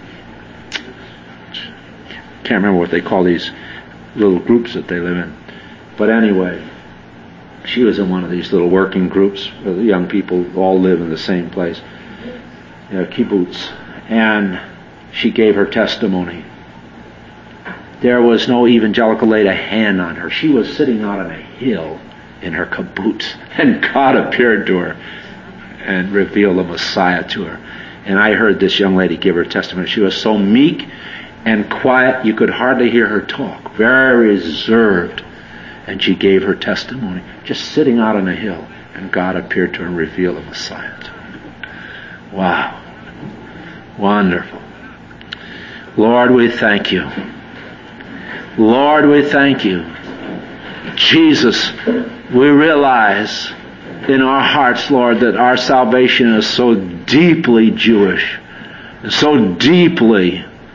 Can't remember what they call these little groups that they live in. But anyway, she was in one of these little working groups where the young people all live in the same place, you know, kibbutz. And she gave her testimony. There was no evangelical laid a hand on her. She was sitting out on a hill in her kibbutz, and God appeared to her and revealed the Messiah to her. And I heard this young lady give her testimony. She was so meek and quiet, you could hardly hear her talk. Very reserved. And she gave her testimony, just sitting out on a hill, and God appeared to her and revealed the Messiah to her. Wow. Wonderful. Lord, we thank you. Lord, we thank you. Jesus, we realize in our hearts, Lord, that our salvation is so deeply Jewish, so deeply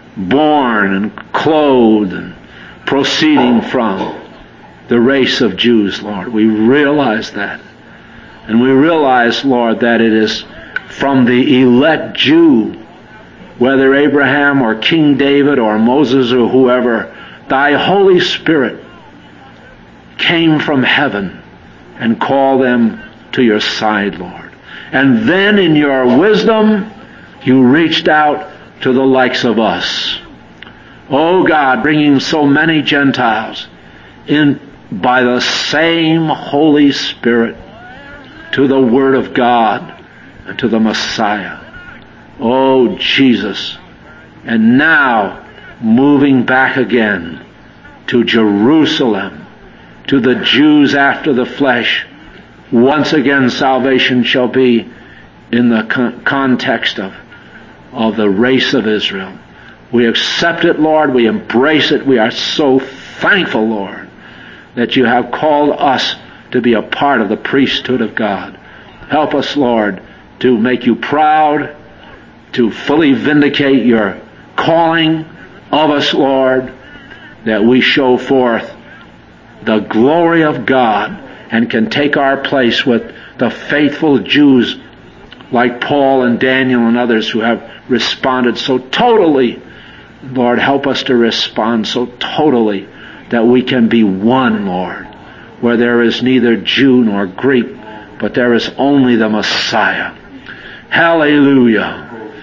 born and clothed and proceeding from the race of Jews, Lord. We realize that. And we realize, Lord, that it is from the elect Jew, whether Abraham or King David or Moses or whoever, thy Holy Spirit came from heaven and called them to your side, Lord. And then in your wisdom, you reached out to the likes of us. Oh God, bringing so many Gentiles in by the same Holy Spirit to the Word of God and to the Messiah. Oh Jesus. And now moving back again to Jerusalem, to the Jews after the flesh. Once again salvation shall be in the con- context of, of the race of Israel. We accept it, Lord. We embrace it. We are so thankful, Lord, that you have called us to be a part of the priesthood of God. Help us, Lord, to make you proud, to fully vindicate your calling of us, Lord, that we show forth the glory of God and can take our place with the faithful Jews like Paul and Daniel and others who have responded so totally. Lord, help us to respond so totally that we can be one, Lord, where there is neither Jew nor Greek, but there is only the Messiah. Hallelujah.